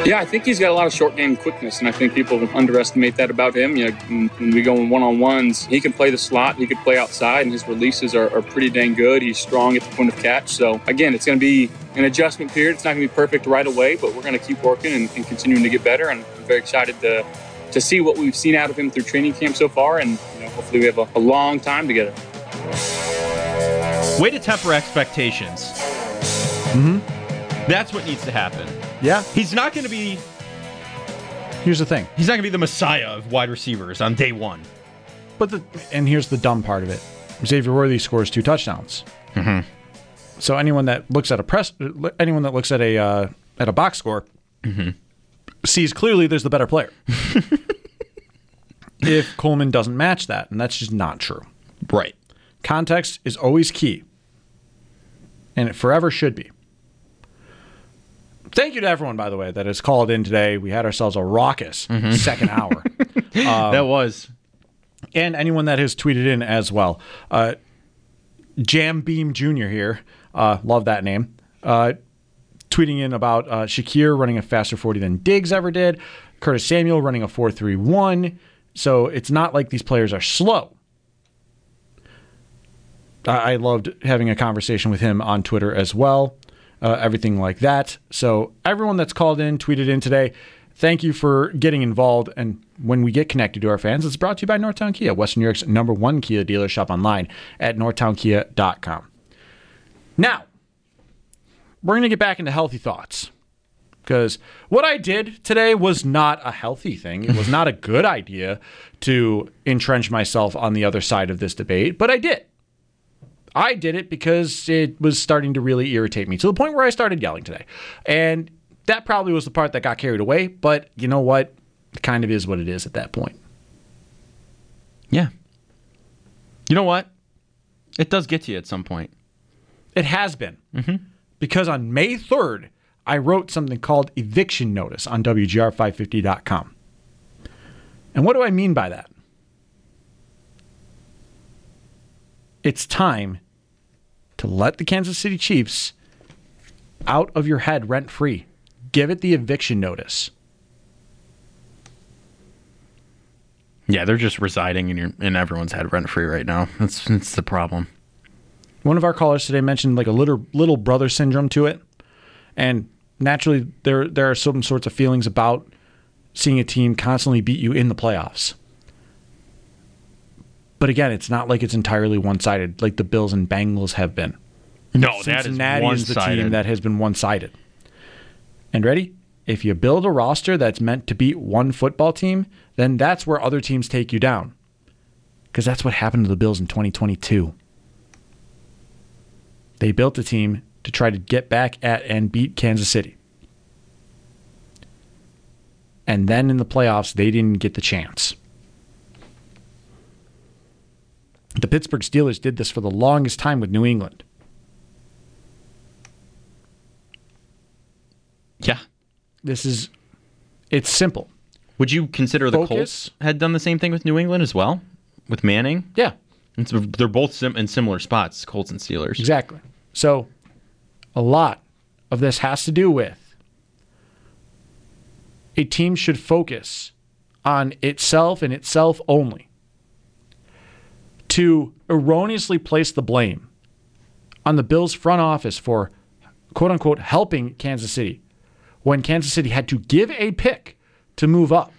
Yeah, I think he's got a lot of short game quickness, and I think people underestimate that about him. When we go in one-on-ones, he can play the slot, he could play outside, and his releases are pretty dang good. He's strong at the point of catch. So, again, it's going to be an adjustment period. It's not going to be perfect right away, but we're going to keep working and continuing to get better, and I'm very excited to see what we've seen out of him through training camp so far, and hopefully we have a long time together. Way to temper expectations. That's what needs to happen. Yeah. He's not going to be... Here's the thing. He's not going to be the messiah of wide receivers on day one. And here's the dumb part of it. Xavier Worthy scores 2 touchdowns. Mm-hmm. So anyone that looks at a box score sees clearly there's the better player. If Coleman doesn't match that, and that's just not true. Right. Context is always key. And it forever should be. Thank you to everyone, by the way, that has called in today. We had ourselves a raucous second hour. That was. And anyone that has tweeted in as well. Jam Beam Jr. here. Love that name. Tweeting in about Shakir running a faster 40 than Diggs ever did. Curtis Samuel running a 4.31. So it's not like these players are slow. I loved having a conversation with him on Twitter as well. Everything like that. So everyone that's called in, tweeted in today, thank you for getting involved. And when we get connected to our fans, it's brought to you by Northtown Kia, Western New York's #1 Kia dealer. Shop online at northtownkia.com. Now, we're going to get back into healthy thoughts. Because what I did today was not a healthy thing. It was not a good idea to entrench myself on the other side of this debate, but I did. I did it because it was starting to really irritate me to the point where I started yelling today. And that probably was the part that got carried away, but you know what? It kind of is what it is at that point. Yeah. You know what? It does get to you at some point. It has been. Because on May 3rd, I wrote something called eviction notice on WGR550.com. And what do I mean by that? It's time to let the Kansas City Chiefs out of your head rent-free. Give it the eviction notice. Yeah, they're just residing in everyone's head rent-free right now. That's the problem. One of our callers today mentioned like a little brother syndrome to it. And naturally, there are certain sorts of feelings about seeing a team constantly beat you in the playoffs. But again, it's not like it's entirely one-sided like the Bills and Bengals have been. No, Cincinnati that is is the one-sided. team that has been one-sided. And ready? If you build a roster that's meant to beat one football team, then that's where other teams take you down. Because that's what happened to the Bills in 2022. They built a team to try to get back at and beat Kansas City. And then in the playoffs, they didn't get the chance. The Pittsburgh Steelers did this for the longest time with New England. Yeah. It's simple. Would you consider the Focus. Colts had done the same thing with New England as well? With Manning? Yeah, They're both in similar spots, Colts and Steelers. exactly. So a lot of this has to do with a team should focus on itself and itself only. To erroneously place the blame on the Bills front office for quote-unquote helping Kansas City when Kansas City had to give a pick to move up.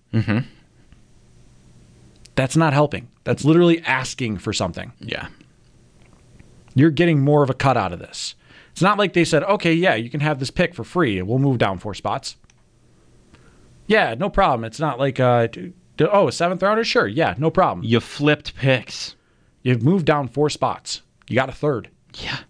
That's not helping. That's literally asking for something. Yeah. You're getting more of a cut out of this. It's not like they said, okay, yeah, you can have this pick for free and we'll move down 4 spots. Yeah, no problem. It's not like, a 7th rounder? Sure, yeah, no problem. You flipped picks. You've moved down 4 spots. You got a 3rd. Yeah.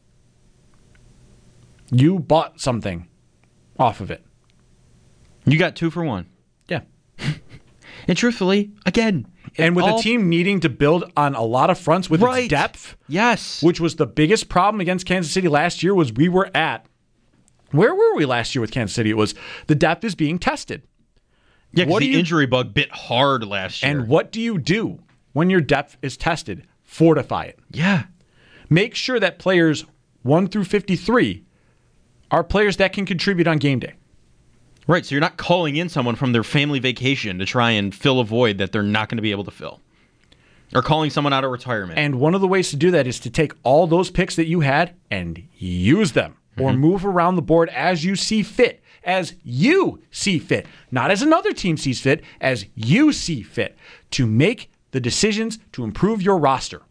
You bought something off of it. You got 2 for 1. Yeah. And truthfully, again... And with a team needing to build on a lot of fronts with its depth, yes, which was the biggest problem against Kansas City last year, was we were at... Where were we last year with Kansas City? It was the depth is being tested. Yeah, because the injury bug bit hard last year. And what do you do when your depth is tested? Fortify it. Yeah. Make sure that players 1 through 53 are players that can contribute on game day. Right, so you're not calling in someone from their family vacation to try and fill a void that they're not going to be able to fill. Or calling someone out of retirement. And one of the ways to do that is to take all those picks that you had and use them or move around the board as you see fit. As you see fit. Not as another team sees fit, as you see fit. To make the decisions to improve your roster.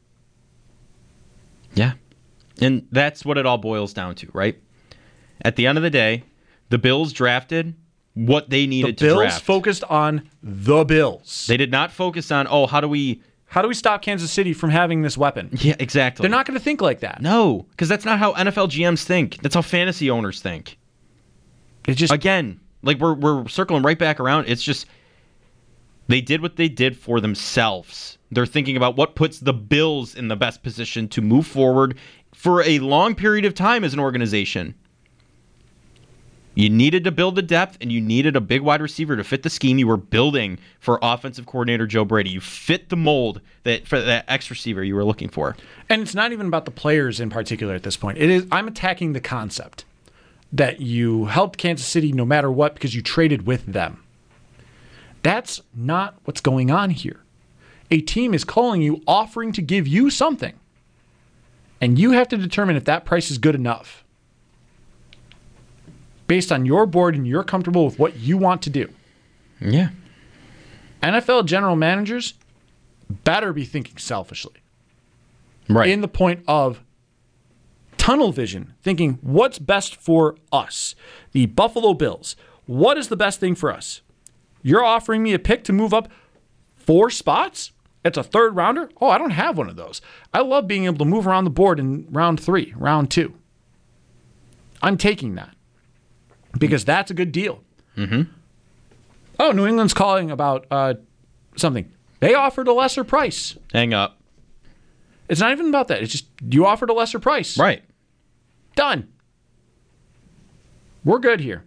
Yeah. And that's what it all boils down to, right? At the end of the day, the Bills drafted what they needed to draft. The Bills focused on the Bills. They did not focus on, how do we stop Kansas City from having this weapon? Yeah, exactly. They're not going to think like that. No, because that's not how NFL GMs think. That's how fantasy owners think. It's just, again, like we're circling right back around. It's just they did what they did for themselves. They're thinking about what puts the Bills in the best position to move forward for a long period of time as an organization. You needed to build the depth, and you needed a big wide receiver to fit the scheme you were building for offensive coordinator Joe Brady. You fit the mold for that X receiver you were looking for. And it's not even about the players in particular at this point. I'm attacking the concept that you helped Kansas City no matter what because you traded with them. That's not what's going on here. A team is calling you, offering to give you something, and you have to determine if that price is good enough. Based on your board and you're comfortable with what you want to do. Yeah. NFL general managers better be thinking selfishly. Right. In the point of tunnel vision, thinking what's best for us. The Buffalo Bills. What is the best thing for us? You're offering me a pick to move up 4 spots? It's a third rounder? Oh, I don't have one of those. I love being able to move around the board in round 3, round 2. I'm taking that. Because that's a good deal. Mm-hmm. Oh, New England's calling about something. They offered a lesser price. Hang up. It's not even about that. It's just you offered a lesser price. Right. Done. We're good here.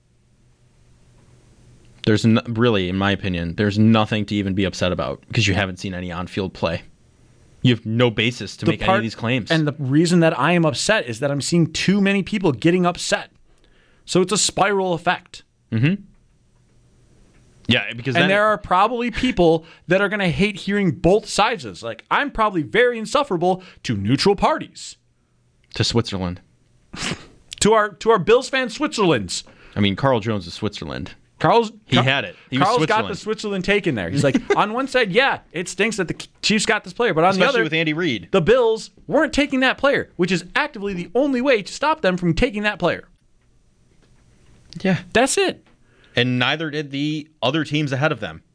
There's really, in my opinion, there's nothing to even be upset about because you haven't seen any on-field play. You have no basis to make any of these claims. And the reason that I am upset is that I'm seeing too many people getting upset. So it's a spiral effect. Mm-hmm. Yeah, because there are probably people that are going to hate hearing both sides of this. Like, I'm probably very insufferable to neutral parties. To Switzerland. to our Bills fan Switzerlands. I mean, Carl Jones is Switzerland. He had it. Carl's got the Switzerland take in there. He's like, on one side, yeah, it stinks that the Chiefs got this player, but on the other, with Andy Reid, the Bills weren't taking that player, which is actively the only way to stop them from taking that player. Yeah. That's it. And neither did the other teams ahead of them.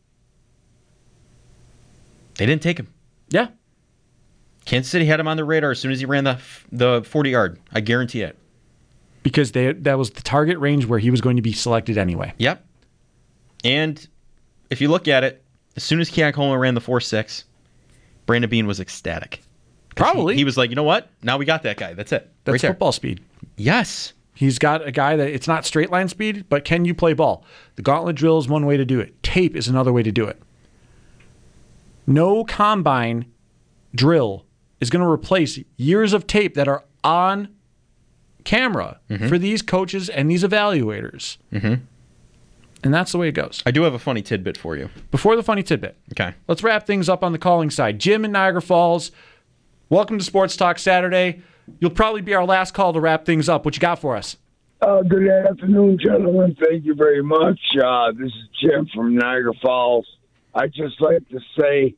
They didn't take him. Yeah. Kansas City had him on their radar as soon as he ran the 40-yard. I guarantee it. Because that was the target range where he was going to be selected anyway. Yep. And if you look at it, as soon as Keon Coleman ran the 4.6, Brandon Beane was ecstatic. Probably. He was like, you know what? Now we got that guy. That's it. That's football speed. Yes. He's got a guy that it's not straight line speed, but can you play ball? The gauntlet drill is one way to do it. Tape is another way to do it. No combine drill is going to replace years of tape that are on camera for these coaches and these evaluators. Mm-hmm. And that's the way it goes. I do have a funny tidbit for you. Before the funny tidbit. Okay. Let's wrap things up on the calling side. Jim in Niagara Falls, welcome to Sports Talk Saturday. You'll probably be our last call to wrap things up. What you got for us? Good afternoon, gentlemen. Thank you very much. This is Jim from Niagara Falls. I'd just like to say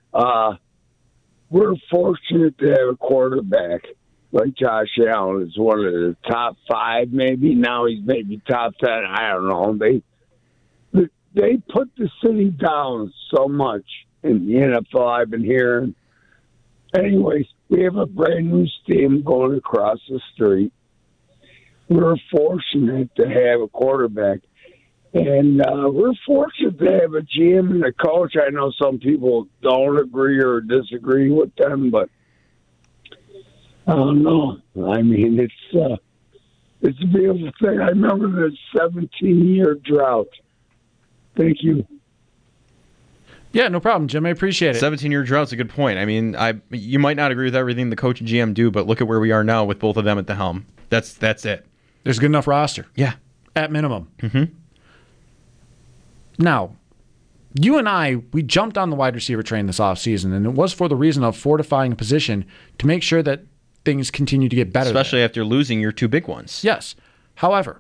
we're fortunate to have a quarterback like Josh Allen. Is one of the top 5, maybe. Now he's maybe top 10. I don't know. They put the city down so much in the NFL, I've been hearing. Anyways, we have a brand new stadium going across the street. We're fortunate to have a quarterback. And we're fortunate to have a GM and a coach. I know some people don't agree or disagree with them, but I don't know. I mean, it's a beautiful thing. I remember the 17-year drought. Thank you. Yeah, no problem, Jim. I appreciate it. 17-year drought's a good point. I mean, you might not agree with everything the coach and GM do, but look at where we are now with both of them at the helm. That's it. There's a good enough roster. Yeah. at minimum. Now, you and I, we jumped on the wide receiver train this offseason, and it was for the reason of fortifying a position to make sure that things continue to get better. Especially after losing your two big ones. Yes. However,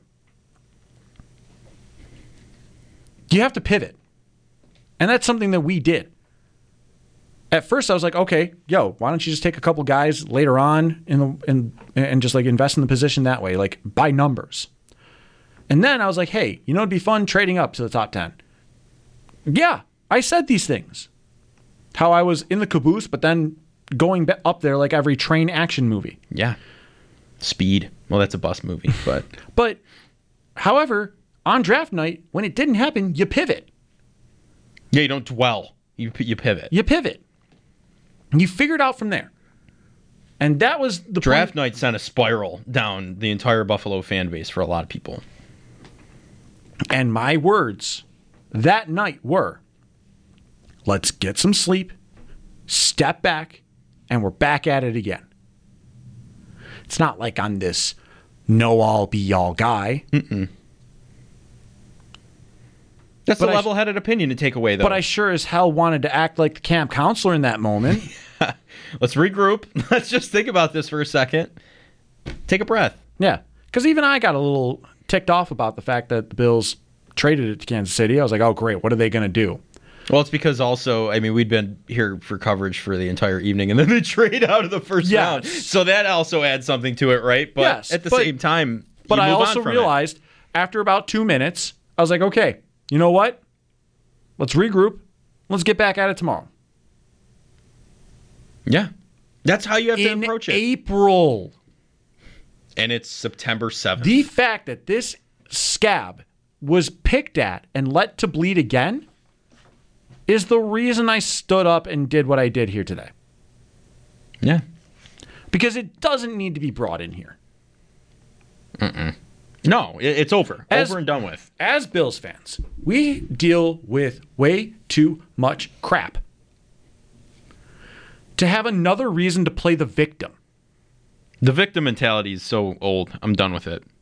you have to pivot. And that's something that we did. At first, I was like, okay, why don't you just take a couple guys later on and just like invest in the position that way, like by numbers. And then I was like, hey, it'd be fun trading up to the top 10. Yeah, I said these things. How I was in the caboose, but then going up there like every train action movie. Yeah. Speed. Well, that's a bus movie, but... But, however, on draft night, when it didn't happen, you pivot. Yeah, you don't dwell. You pivot. You pivot. You figure it out from there. And that was the draft night sent a spiral down the entire Buffalo fan base for a lot of people. And my words that night were, let's get some sleep, step back, and we're back at it again. It's not like I'm this know-all, be-all guy. That's a level-headed opinion to take away, though. But I sure as hell wanted to act like the camp counselor in that moment. Let's regroup. Let's just think about this for a second. Take a breath. Yeah, because even I got a little ticked off about the fact that the Bills traded it to Kansas City. I was like, oh, great. What are they going to do? Well, it's because also, we'd been here for coverage for the entire evening, and then they trade out of the first round. So that also adds something to it, right? But at the same time, but I also realized after about 2 minutes, I was like, okay, you know what? Let's regroup. Let's get back at it tomorrow. Yeah. That's how you have to approach it. In April. And it's September 7th. The fact that this scab was picked at and let to bleed again is the reason I stood up and did what I did here today. Yeah. Because it doesn't need to be brought in here. No, it's over. Over and done with. As Bills fans, we deal with way too much crap to have another reason to play the victim. The victim mentality is so old. I'm done with it.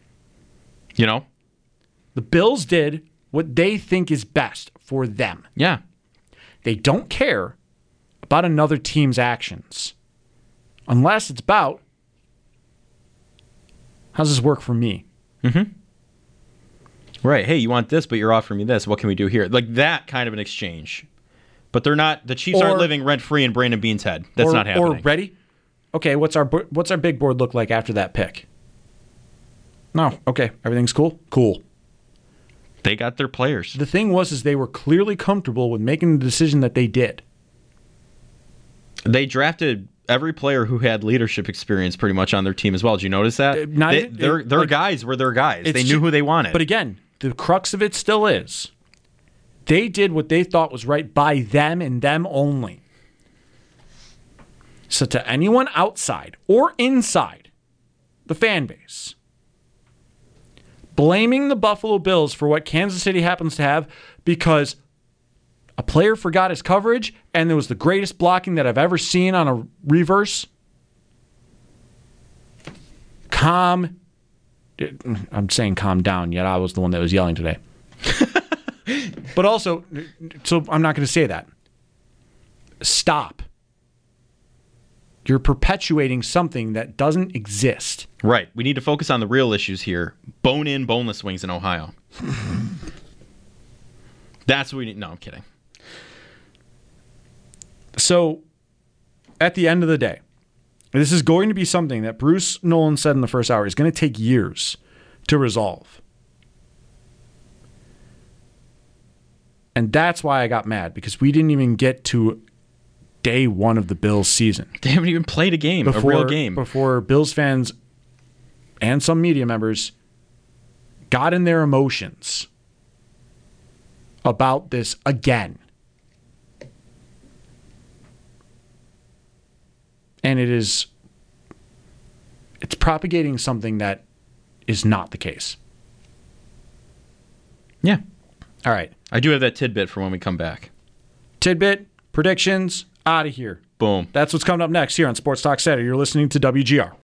The Bills did what they think is best for them. Yeah. They don't care about another team's actions. Unless it's about, how's this work for me? Right. Hey, you want this, but you're offering me this. What can we do here? Like that kind of an exchange. But they're not. The Chiefs aren't living rent-free in Brandon Beane's head. That's not happening. Or ready? Okay, what's our big board look like after that pick? No. Okay, everything's cool? Cool. They got their players. The thing is they were clearly comfortable with making the decision that they did. They drafted every player who had leadership experience pretty much on their team as well. Did you notice that? Their guys were their guys. They knew who they wanted. But again, the crux of it still is they did what they thought was right by them and them only. So to anyone outside or inside the fan base, blaming the Buffalo Bills for what Kansas City happens to have because a player forgot his coverage and there was the greatest blocking that I've ever seen on a reverse. I'm saying calm down, yet I was the one that was yelling today. But also, so I'm not going to say that. Stop. You're perpetuating something that doesn't exist. Right. We need to focus on the real issues here. Bone-in, boneless wings in Ohio. That's what we need. No, I'm kidding. So, at the end of the day, this is going to be something that Bruce Nolan said in the first hour is going to take years to resolve. And that's why I got mad, because we didn't even get to day one of the Bills season. They haven't even played a game, a real game. Before Bills fans and some media members got in their emotions about this again. And it's propagating something that is not the case. Yeah. All right. I do have that tidbit for when we come back. Tidbit, predictions, out of here. Boom. That's what's coming up next here on Sports Talk Saturday. You're listening to WGR.